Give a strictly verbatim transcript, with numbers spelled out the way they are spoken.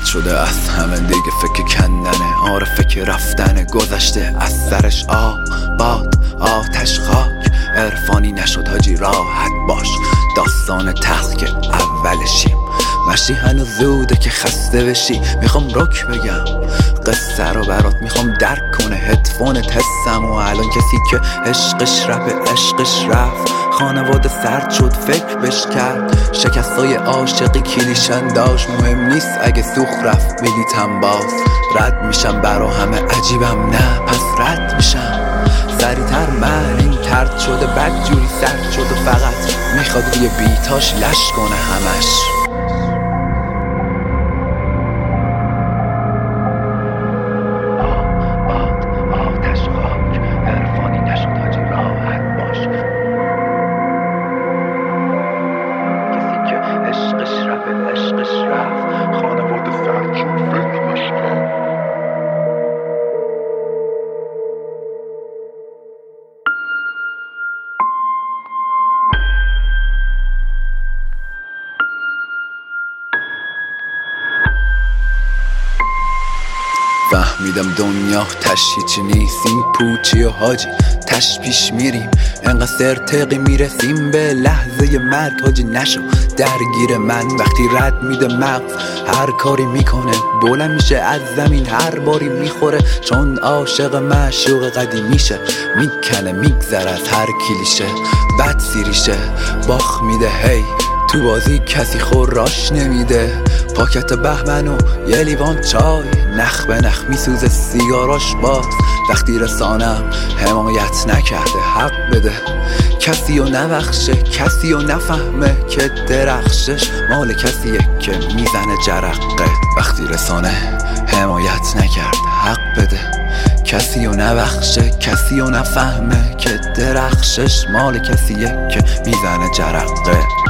شده از همه دیگه فکر کندنه، آره فکر رفتنه، گذشته از سرش آب باد آتش خاک. عرفانی نشد حاجی راحت باش، داستان تلخ که اولشیم. مشی هنوز زوده که خسته بشی، میخوام رک بگم قصه رو برات، میخوام درک کنه هدفونت حسم. و الان کسی که عشقش رپ عشقش رفت، خانواده سرد شد فکر بش کرد. شکستای عاشقی کلیشن داشت، مهم نیست اگه سوخ رفت بلیتم باز. رد میشم برا همه عجیبم نه پس رد میشم سریعتر. من این ترد شده بد جوری سرد شده، فقط میخواد روی بیتاش لش کنه همش. فهمیدم دنیا تش هیچی نیست، این پوچی و حاجی تش پیش میریم. انقدر سرتقی میرسیم به لحظه مرگ، حاجی نشو درگیر من. وقتی رد میده مغز هر کاری میکنه، بلند میشه از زمین هر باری میخوره. چون عاشق معشوق قدیمیشه، میکنه میگذره از هر کلیشه. بد سیریشه باخ میده هی تو بازی، کسی خوراش نمیده. پاکت بهمن و یه لیوان چای، نخ به نخ میسوزه سیگاراش باز. وقتی رسانم حمایت نکرده حق بده، کسی رو نبخشه کسی رو نفهمه که درخشش مال کسیه که میزنه جرقه. وقتی رسانه حمایت نکرده حق بده، کسی رو نبخشه کسی رو نفهمه که درخشش مال کسیه که میزنه جرقه.